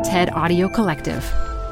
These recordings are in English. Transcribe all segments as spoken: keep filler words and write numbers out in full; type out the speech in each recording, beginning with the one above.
TED Audio Collective.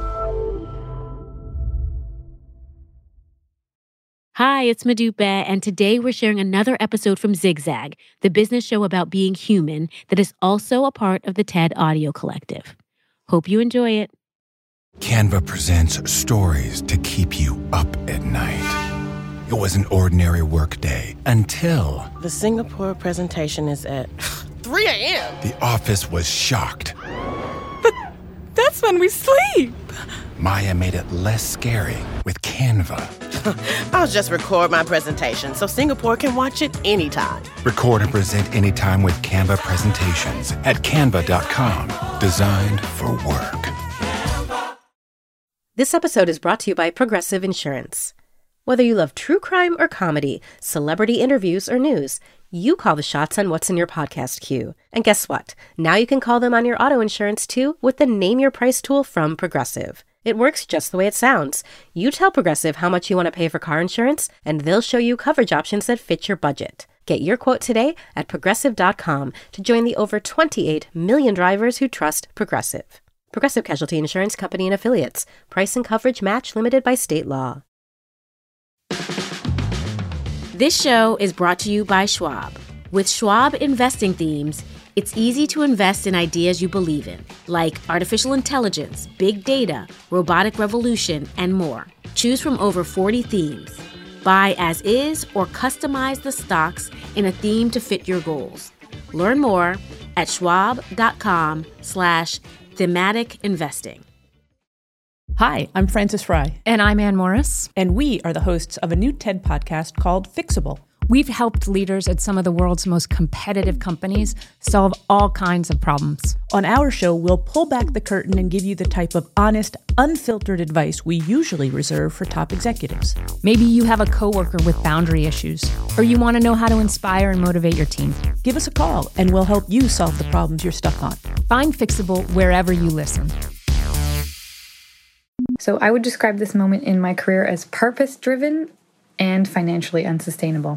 Hi, it's Modupe, and today we're sharing another episode from Zigzag, the business show about being human that is also a part of the TED Audio Collective. Hope you enjoy it. Canva presents stories to keep you up at night. It was an ordinary workday until... The Singapore presentation is at three a.m. The office was shocked. But that's when we sleep. Maya made it less scary with Canva. I'll just record my presentation so Singapore can watch it anytime. Record and present anytime with Canva presentations at canva dot com. Designed for work. This episode is brought to you by Progressive Insurance. Whether you love true crime or comedy, celebrity interviews or news, you call the shots on what's in your podcast queue. And guess what? Now you can call them on your auto insurance too with the Name Your Price tool from Progressive. It works just the way it sounds. You tell Progressive how much you want to pay for car insurance, and they'll show you coverage options that fit your budget. Get your quote today at progressive dot com to join the over twenty-eight million drivers who trust Progressive. Progressive Casualty Insurance Company and Affiliates. Price and coverage match limited by state law. This show is brought to you by Schwab. With Schwab investing themes, it's easy to invest in ideas you believe in, like artificial intelligence, big data, robotic revolution, and more. Choose from over forty themes. Buy as is or customize the stocks in a theme to fit your goals. Learn more at schwab.com slash thematic investing. Hi, I'm Frances Fry. And I'm Ann Morris. And we are the hosts of a new TED podcast called Fixable. We've helped leaders at some of the world's most competitive companies solve all kinds of problems. On our show, we'll pull back the curtain and give you the type of honest, unfiltered advice we usually reserve for top executives. Maybe you have a coworker with boundary issues, or you want to know how to inspire and motivate your team. Give us a call, and we'll help you solve the problems you're stuck on. Find Fixable wherever you listen. So I would describe this moment in my career as purpose-driven and financially unsustainable.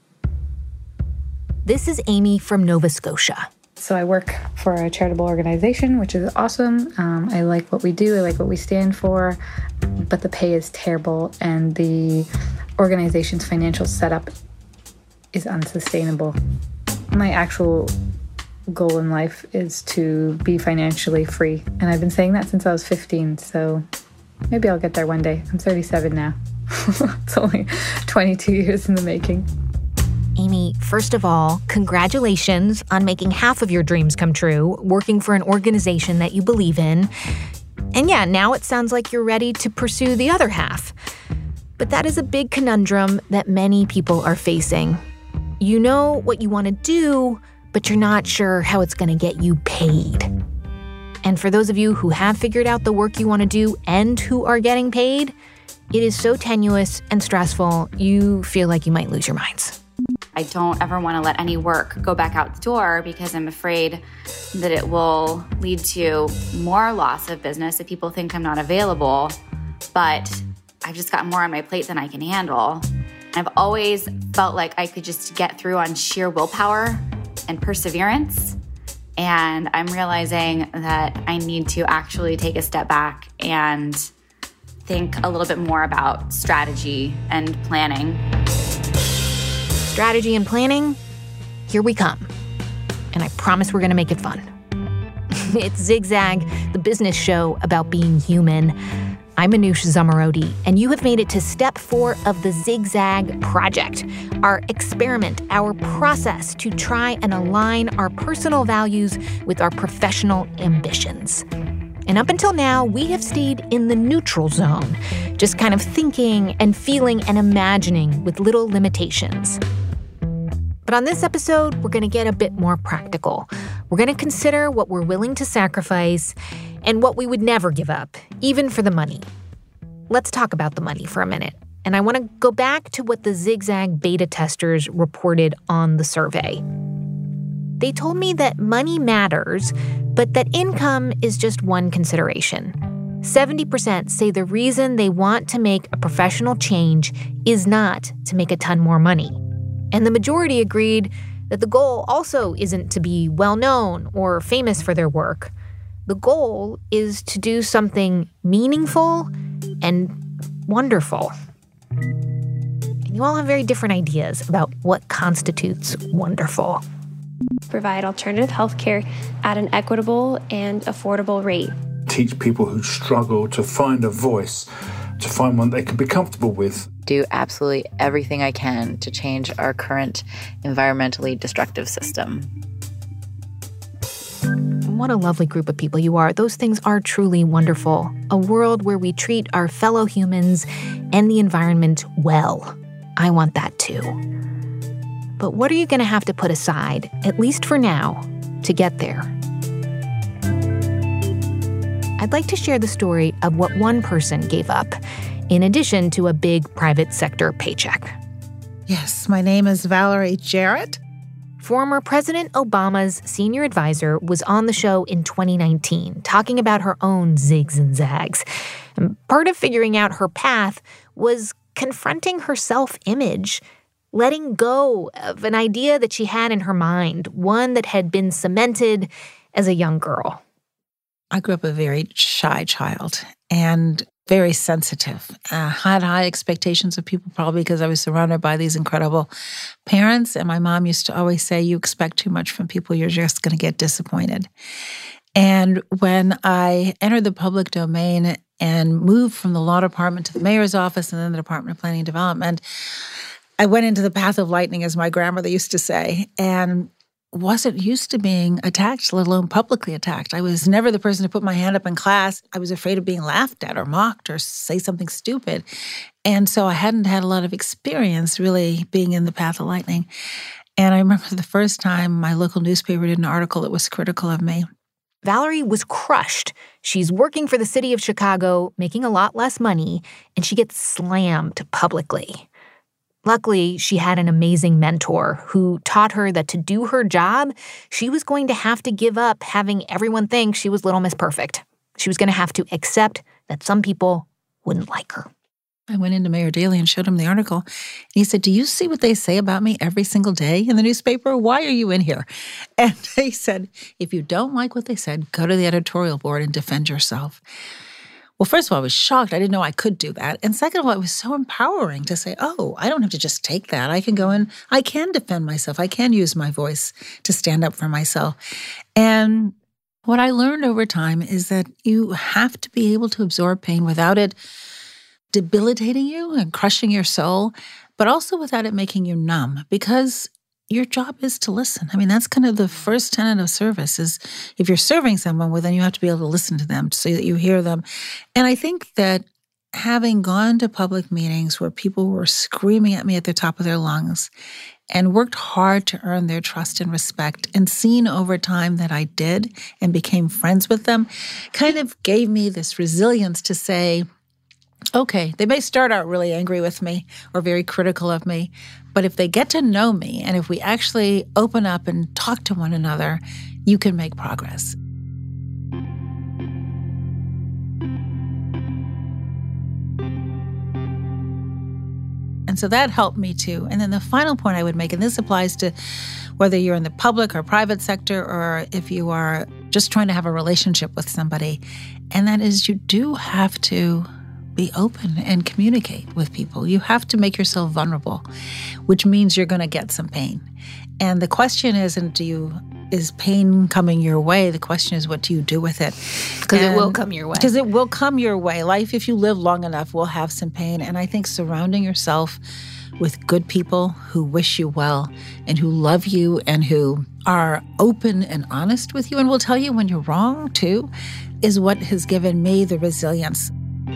This is Amy from Nova Scotia. So I work for a charitable organization, which is awesome. Um, I like what we do. I like what we stand for. But the pay is terrible, and the organization's financial setup is unsustainable. My actual goal in life is to be financially free. And I've been saying that since I was fifteen, so maybe I'll get there one day. I'm thirty-seven now. It's only twenty-two years in the making. Amy, first of all, congratulations on making half of your dreams come true, working for an organization that you believe in. And yeah, now it sounds like you're ready to pursue the other half. But that is a big conundrum that many people are facing. You know what you want to do, but you're not sure how it's going to get you paid. And for those of you who have figured out the work you want to do and who are getting paid, it is so tenuous and stressful, you feel like you might lose your minds. I don't ever want to let any work go back out the door because I'm afraid that it will lead to more loss of business if people think I'm not available. But I've just got more on my plate than I can handle. I've always felt like I could just get through on sheer willpower and perseverance. And I'm realizing that I need to actually take a step back and think a little bit more about strategy and planning. Strategy and planning, here we come. And I promise we're going to make it fun. It's Zigzag, the business show about being human. I'm Anoush Zomorodi, and you have made it to step four of the Zigzag Project, our experiment, our process to try and align our personal values with our professional ambitions. And up until now, we have stayed in the neutral zone, just kind of thinking and feeling and imagining with little limitations. But on this episode, we're going to get a bit more practical. We're going to consider what we're willing to sacrifice and what we would never give up, even for the money. Let's talk about the money for a minute. And I want to go back to what the Zigzag beta testers reported on the survey. They told me that money matters, but that income is just one consideration. seventy percent say the reason they want to make a professional change is not to make a ton more money. And the majority agreed that the goal also isn't to be well-known or famous for their work, The goal is to do something meaningful and wonderful. And you all have very different ideas about what constitutes wonderful. Provide alternative health care at an equitable and affordable rate. Teach people who struggle to find a voice, to find one they can be comfortable with. Do absolutely everything I can to change our current environmentally destructive system. What a lovely group of people you are. Those things are truly wonderful. A world where we treat our fellow humans and the environment well. I want that too. But what are you going to have to put aside, at least for now, to get there? I'd like to share the story of what one person gave up, in addition to a big private sector paycheck. Yes, my name is Valerie Jarrett. Former President Obama's senior advisor was on the show in twenty nineteen, talking about her own zigs and zags. And part of figuring out her path was confronting her self-image, letting go of an idea that she had in her mind, one that had been cemented as a young girl. I grew up a very shy child and very sensitive. I had high expectations of people, probably because I was surrounded by these incredible parents. And my mom used to always say, you expect too much from people, you're just going to get disappointed. And when I entered the public domain and moved from the law department to the mayor's office and then the Department of Planning and Development, I went into the path of lightning, as my grandmother used to say, and wasn't used to being attacked, let alone publicly attacked. I was never the person to put my hand up in class. I was afraid of being laughed at or mocked or say something stupid. And so I hadn't had a lot of experience really being in the path of lightning. And I remember the first time my local newspaper did an article that was critical of me. Valerie was crushed. She's working for the city of Chicago, making a lot less money, and she gets slammed publicly. Luckily, she had an amazing mentor who taught her that to do her job, she was going to have to give up having everyone think she was Little Miss Perfect. She was going to have to accept that some people wouldn't like her. I went into Mayor Daley and showed him the article. And he said, do you see what they say about me every single day in the newspaper? Why are you in here? And he said, if you don't like what they said, go to the editorial board and defend yourself. Well, first of all, I was shocked. I didn't know I could do that. And second of all, it was so empowering to say, oh, I don't have to just take that. I can go and I can defend myself. I can use my voice to stand up for myself. And what I learned over time is that you have to be able to absorb pain without it debilitating you and crushing your soul, but also without it making you numb, because your job is to listen. I mean, that's kind of the first tenet of service is if you're serving someone, well, then you have to be able to listen to them so that you hear them. And I think that having gone to public meetings where people were screaming at me at the top of their lungs and worked hard to earn their trust and respect and seen over time that I did and became friends with them, kind of gave me this resilience to say, okay, they may start out really angry with me or very critical of me, but if they get to know me and if we actually open up and talk to one another, you can make progress. And so that helped me too. And then the final point I would make, and this applies to whether you're in the public or private sector or if you are just trying to have a relationship with somebody, and that is you do have to be open and communicate with people. You have to make yourself vulnerable, which means you're going to get some pain. And the question isn't, do you, is pain coming your way? The question is, what do you do with it? Because it will come your way. Because it will come your way. Life, if you live long enough, will have some pain. And I think surrounding yourself with good people who wish you well and who love you and who are open and honest with you and will tell you when you're wrong, too, is what has given me the resilience.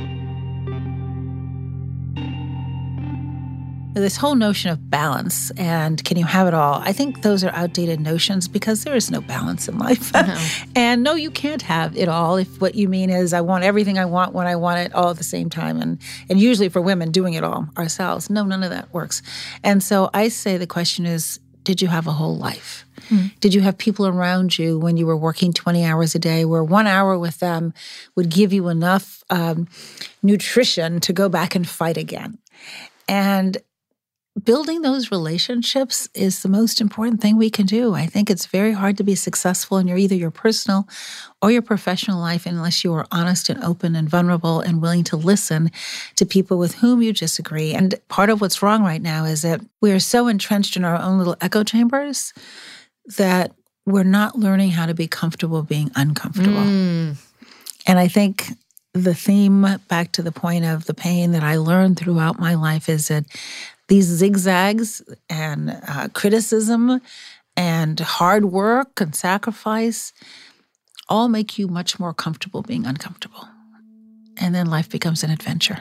This whole notion of balance and can you have it all, I think those are outdated notions because there is no balance in life. No. And no, you can't have it all if what you mean is I want everything I want when I want it all at the same time. And, and usually for women, doing it all ourselves. No, none of that works. And so I say the question is, did you have a whole life? Mm. Did you have people around you when you were working twenty hours a day where one hour with them would give you enough um, nutrition to go back and fight again? And building those relationships is the most important thing we can do. I think it's very hard to be successful in your either your personal or your professional life unless you are honest and open and vulnerable and willing to listen to people with whom you disagree. And part of what's wrong right now is that we are so entrenched in our own little echo chambers that we're not learning how to be comfortable being uncomfortable. Mm. And I think the theme, back to the point of the pain that I learned throughout my life, is that these zigzags and uh, criticism and hard work and sacrifice all make you much more comfortable being uncomfortable. And then life becomes an adventure.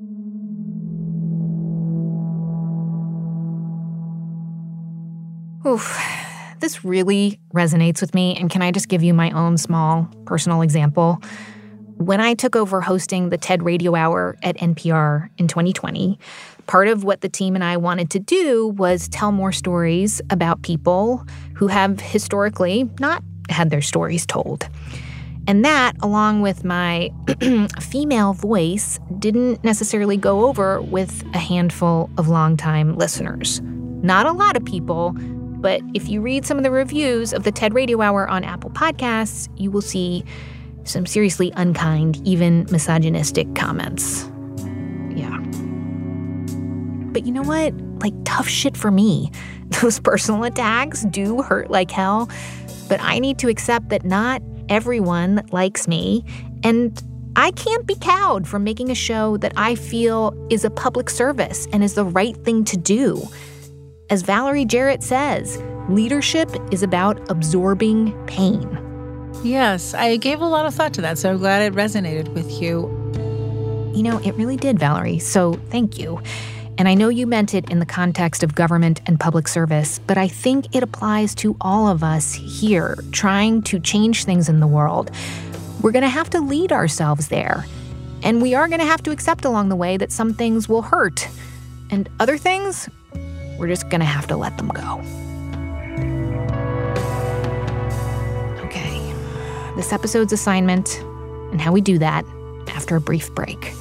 Oof. This really resonates with me. And can I just give you my own small personal example? When I took over hosting the TED Radio Hour at N P R in twenty twenty, part of what the team and I wanted to do was tell more stories about people who have historically not had their stories told. And that, along with my female voice, didn't necessarily go over with a handful of longtime listeners. Not a lot of people, but if you read some of the reviews of the TED Radio Hour on Apple Podcasts, you will see some seriously unkind, even misogynistic comments. Yeah. But you know what? Like, tough shit for me. Those personal attacks do hurt like hell, but I need to accept that not everyone likes me, and I can't be cowed from making a show that I feel is a public service and is the right thing to do. As Valerie Jarrett says, leadership is about absorbing pain. Yes, I gave a lot of thought to that, so I'm glad it resonated with you. You know, it really did, Valerie, so thank you. And I know you meant it in the context of government and public service, but I think it applies to all of us here trying to change things in the world. We're going to have to lead ourselves there. And we are going to have to accept along the way that some things will hurt. And other things, we're just going to have to let them go. Okay, this episode's assignment and how we do that after a brief break.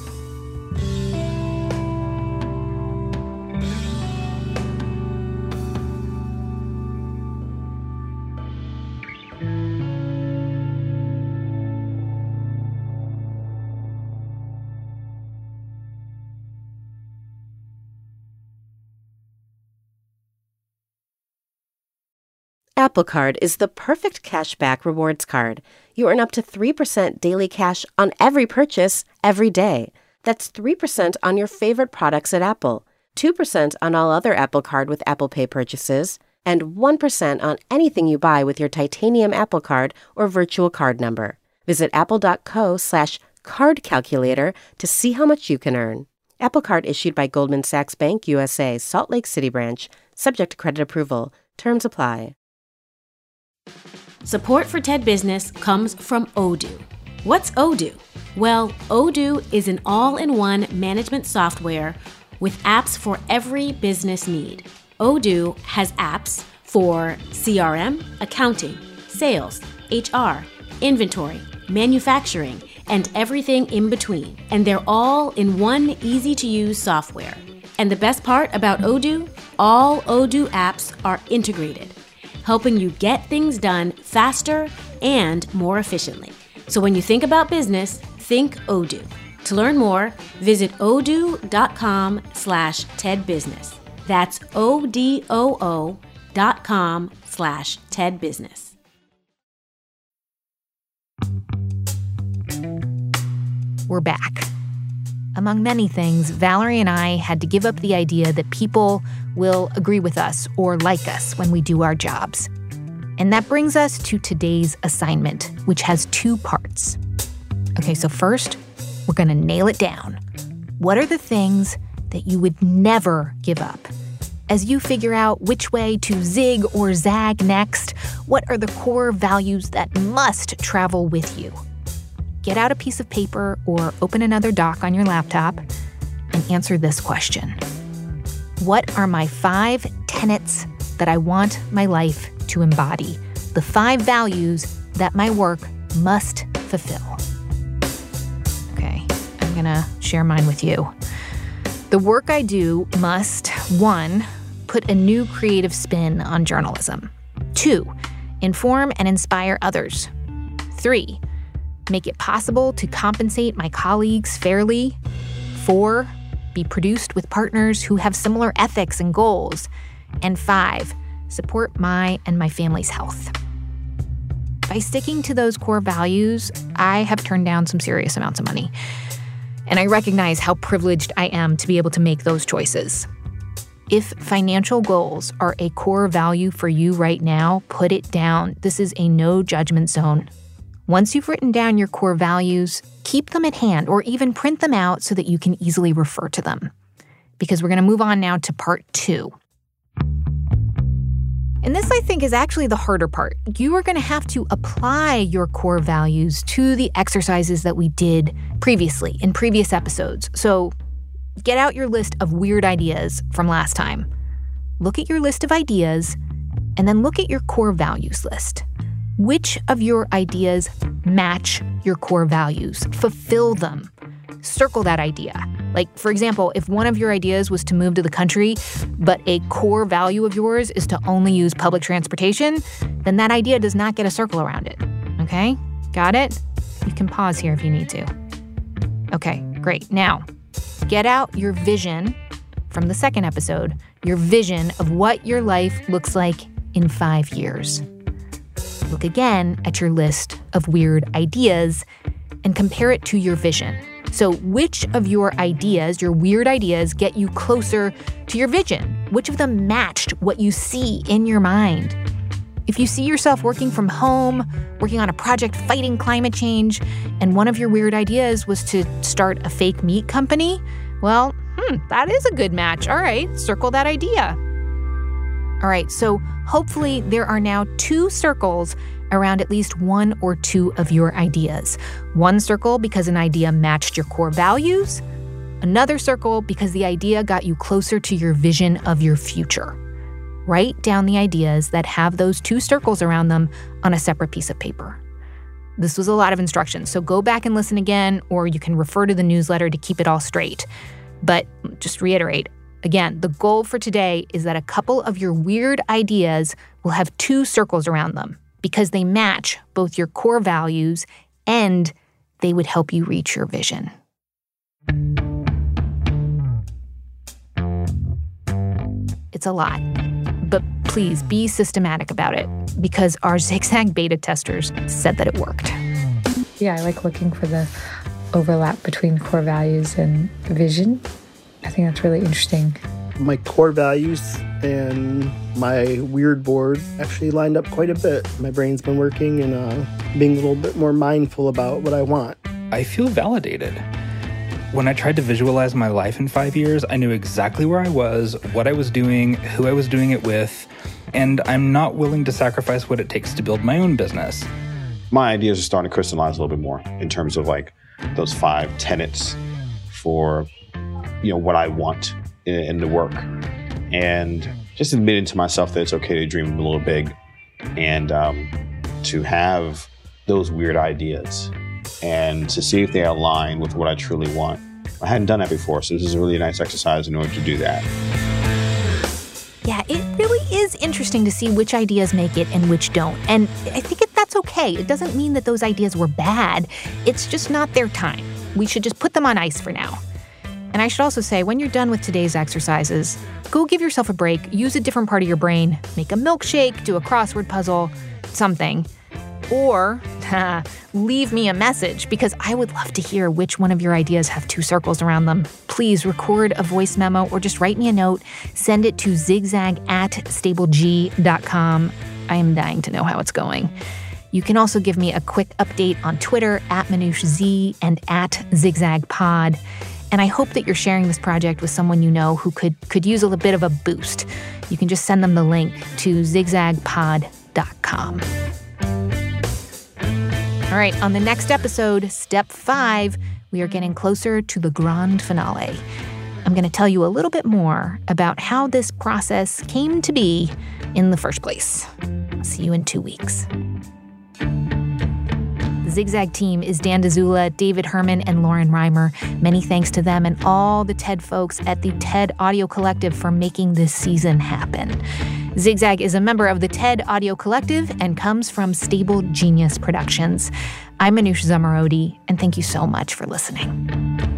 Apple Card is the perfect cashback rewards card. You earn up to three percent daily cash on every purchase, every day. That's three percent on your favorite products at Apple, two percent on all other Apple Card with Apple Pay purchases, and one percent on anything you buy with your titanium Apple Card or virtual card number. Visit apple.co slash card calculator to see how much you can earn. Apple Card issued by Goldman Sachs Bank U S A, Salt Lake City branch, subject to credit approval. Terms apply. Support for TED Business comes from Odoo. What's Odoo? Well, Odoo is an all-in-one management software with apps for every business need. Odoo has apps for C R M, accounting, sales, H R, inventory, manufacturing, and everything in between. And they're all in one easy-to-use software. And the best part about Odoo? All Odoo apps are integrated, helping you get things done faster and more efficiently. So when you think about business, think Odoo. To learn more, visit odoo.com slash TEDbusiness. That's O-D-O-O dot com slash TEDbusiness. We're back. Among many things, Valerie and I had to give up the idea that people will agree with us or like us when we do our jobs. And that brings us to today's assignment, which has two parts. Okay, so first, we're going to nail it down. What are the things that you would never give up? As you figure out which way to zig or zag next, what are the core values that must travel with you? Get out a piece of paper or open another doc on your laptop and answer this question. What are my five tenets that I want my life to embody? The five values that my work must fulfill. Okay, I'm gonna share mine with you. The work I do must, one, put a new creative spin on journalism. Two, inform and inspire others. Three, make it possible to compensate my colleagues fairly. Four, be produced with partners who have similar ethics and goals. And five, support my and my family's health. By sticking to those core values, I have turned down some serious amounts of money. And I recognize how privileged I am to be able to make those choices. If financial goals are a core value for you right now, put it down. This is a no judgment zone. Once you've written down your core values, keep them at hand or even print them out so that you can easily refer to them. Because we're going to move on now to part two. And this, I think, is actually the harder part. You are going to have to apply your core values to the exercises that we did previously in previous episodes. So get out your list of weird ideas from last time. Look at your list of ideas, and then look at your core values list. Which of your ideas match your core values? Fulfill them. Circle that idea. Like, for example, if one of your ideas was to move to the country, but a core value of yours is to only use public transportation, then that idea does not get a circle around it. Okay? Got it? You can pause here if you need to. Okay, great. Now, get out your vision from the second episode, your vision of what your life looks like in five years. Look again at your list of weird ideas and compare it to your vision. So which of your ideas, your weird ideas, get you closer to your vision? Which of them matched what you see in your mind? If you see yourself working from home, working on a project fighting climate change, and one of your weird ideas was to start a fake meat company, well, hmm, that is a good match. All right, circle that idea. All right, so hopefully there are now two circles around at least one or two of your ideas. One circle because an idea matched your core values. Another circle because the idea got you closer to your vision of your future. Write down the ideas that have those two circles around them on a separate piece of paper. This was a lot of instructions, so go back and listen again, or you can refer to the newsletter to keep it all straight. But just reiterate, again, the goal for today is that a couple of your weird ideas will have two circles around them, because they match both your core values and they would help you reach your vision. It's a lot, but please be systematic about it because our Zigzag beta testers said that it worked. Yeah, I like looking for the overlap between core values and vision. I think that's really interesting. My core values and my weird board actually lined up quite a bit. My brain's been working and uh, being a little bit more mindful about what I want. I feel validated. When I tried to visualize my life in five years, I knew exactly where I was, what I was doing, who I was doing it with, and I'm not willing to sacrifice what it takes to build my own business. My ideas are starting to crystallize a little bit more in terms of like those five tenets for, you know, what I want in, in the work. And just admitting to myself that it's okay to dream a little big and um, to have those weird ideas and to see if they align with what I truly want. I hadn't done that before, so this is a really nice exercise in order to do that. Yeah, it really is interesting to see which ideas make it and which don't. And I think it, that's okay. It doesn't mean that those ideas were bad. It's just not their time. We should just put them on ice for now. And I should also say, when you're done with today's exercises, go give yourself a break, use a different part of your brain, make a milkshake, do a crossword puzzle, something. Or leave me a message, because I would love to hear which one of your ideas have two circles around them. Please record a voice memo or just write me a note. Send it to zigzag at stableg dot com. I am dying to know how it's going. You can also give me a quick update on Twitter at ManoushZ and at ZigzagPod. And I hope that you're sharing this project with someone you know who could, could use a little bit of a boost. You can just send them the link to zigzag pod dot com. All right, on the next episode, step five, we are getting closer to the grand finale. I'm going to tell you a little bit more about how this process came to be in the first place. See you in two weeks. The Zigzag team is Dan Dzula, David Herman, and Lauren Reimer. Many thanks to them and all the TED folks at the TED Audio Collective for making this season happen. Zigzag is a member of the TED Audio Collective and comes from Stable Genius Productions. I'm Manoush Zomorodi, and thank you so much for listening.